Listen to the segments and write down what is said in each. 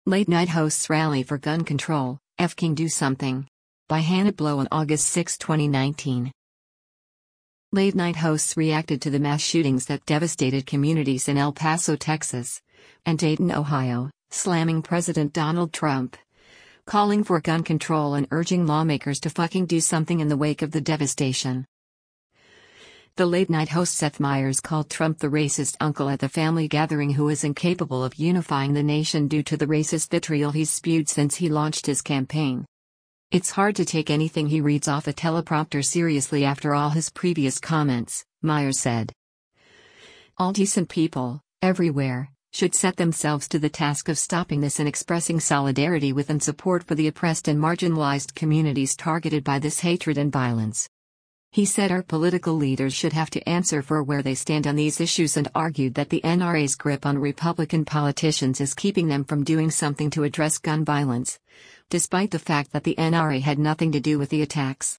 Late-night hosts rally for gun control, F-King do something. By Hannah Blow on August 6, 2019. Late-night hosts reacted to the mass shootings that devastated communities in El Paso, Texas, and Dayton, Ohio, slamming President Donald Trump, calling for gun control and urging lawmakers to fucking do something in the wake of the devastation. The late-night host Seth Meyers called Trump the racist uncle at the family gathering who is incapable of unifying the nation due to the racist vitriol he's spewed since he launched his campaign. It's hard to take anything he reads off a teleprompter seriously after all his previous comments, Meyers said. All decent people, everywhere, should set themselves to the task of stopping this and expressing solidarity with and support for the oppressed and marginalized communities targeted by this hatred and violence. He said our political leaders should have to answer for where they stand on these issues and argued that the NRA's grip on Republican politicians is keeping them from doing something to address gun violence, despite the fact that the NRA had nothing to do with the attacks.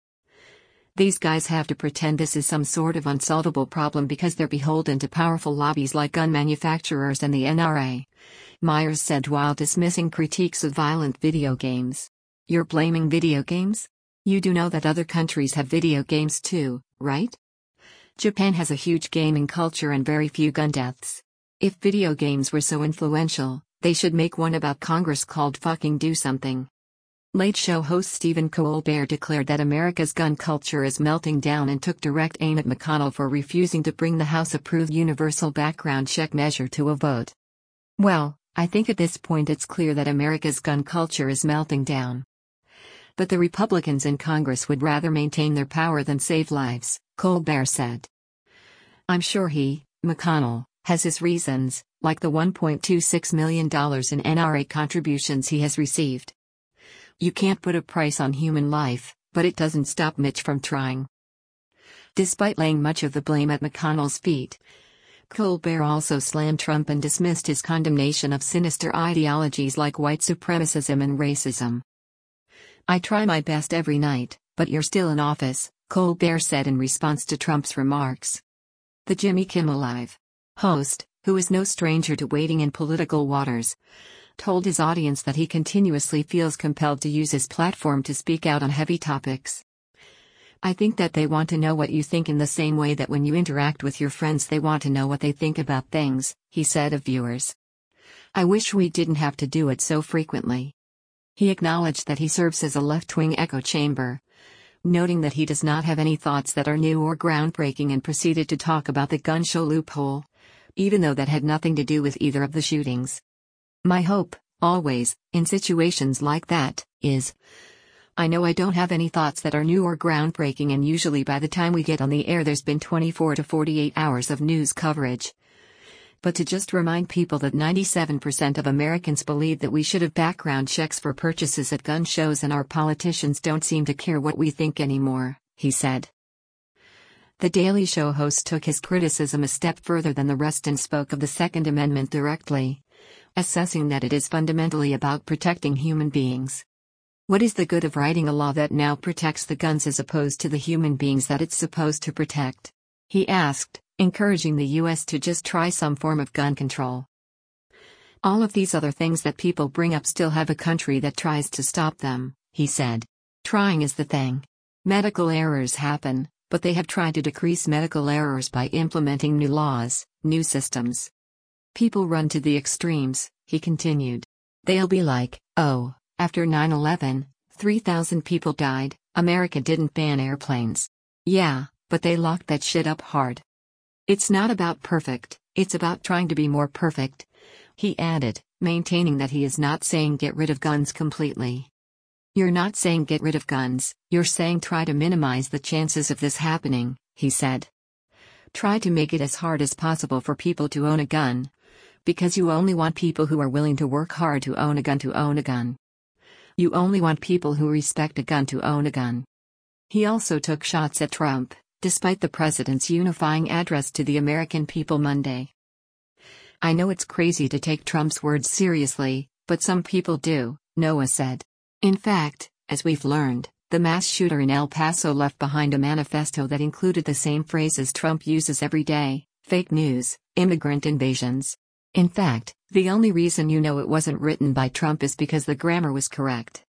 These guys have to pretend this is some sort of unsolvable problem because they're beholden to powerful lobbies like gun manufacturers and the NRA, Meyers said while dismissing critiques of violent video games. You're blaming video games? You do know that other countries have video games too, right? Japan has a huge gaming culture and very few gun deaths. If video games were so influential, they should make one about Congress called Fucking Do Something. Late Show host Stephen Colbert declared that America's gun culture is melting down and took direct aim at McConnell for refusing to bring the House-approved universal background check measure to a vote. Well, I think at this point it's clear that America's gun culture is melting down. But the Republicans in Congress would rather maintain their power than save lives, Colbert said. I'm sure he, McConnell, has his reasons, like the $1.26 million in NRA contributions he has received. You can't put a price on human life, but it doesn't stop Mitch from trying. Despite laying much of the blame at McConnell's feet, Colbert also slammed Trump and dismissed his condemnation of sinister ideologies like white supremacism and racism. I try my best every night, but you're still in office, Colbert said in response to Trump's remarks. The Jimmy Kimmel Live host, who is no stranger to wading in political waters, told his audience that he continuously feels compelled to use his platform to speak out on heavy topics. I think that they want to know what you think in the same way that when you interact with your friends they want to know what they think about things, he said of viewers. I wish we didn't have to do it so frequently. He acknowledged that he serves as a left-wing echo chamber, noting that he does not have any thoughts that are new or groundbreaking and proceeded to talk about the gun show loophole, even though that had nothing to do with either of the shootings. My hope, always, in situations like that, is, I know I don't have any thoughts that are new or groundbreaking and usually by the time we get on the air there's been 24 to 48 hours of news coverage. But to just remind people that 97% of Americans believe that we should have background checks for purchases at gun shows and our politicians don't seem to care what we think anymore, he said. The Daily Show host took his criticism a step further than the rest and spoke of the Second Amendment directly, assessing that it is fundamentally about protecting human beings. What is the good of writing a law that now protects the guns as opposed to the human beings that it's supposed to protect? He asked, encouraging the U.S. to just try some form of gun control. All of these other things that people bring up still have a country that tries to stop them, he said. Trying is the thing. Medical errors happen, but they have tried to decrease medical errors by implementing new laws, new systems. People run to the extremes, he continued. They'll be like, oh, after 9/11, 3,000 people died, America didn't ban airplanes. Yeah, but they locked that shit up hard. It's not about perfect, it's about trying to be more perfect, he added, maintaining that he is not saying get rid of guns completely. You're not saying get rid of guns, you're saying try to minimize the chances of this happening, he said. Try to make it as hard as possible for people to own a gun. Because you only want people who are willing to work hard to own a gun to own a gun. You only want people who respect a gun to own a gun. He also took shots at Trump, despite the president's unifying address to the American people Monday. I know it's crazy to take Trump's words seriously, but some people do, Noah said. In fact, as we've learned, the mass shooter in El Paso left behind a manifesto that included the same phrases Trump uses every day: fake news, immigrant invasions. In fact, the only reason you know it wasn't written by Trump is because the grammar was correct.